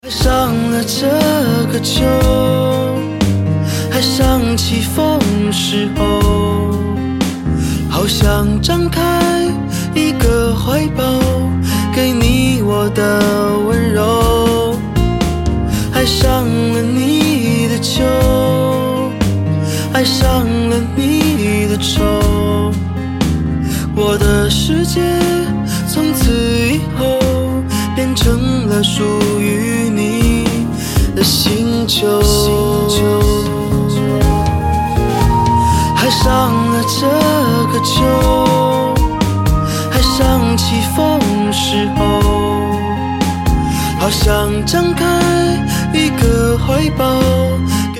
爱上了这个秋，还想起风时候，好想张开一个怀抱，给你我的温柔。爱上了你的秋，爱上了你的愁，我的世界从此以后变成了属于你的星球。爱上了这个秋，还想起风时候，好想张开一个怀抱，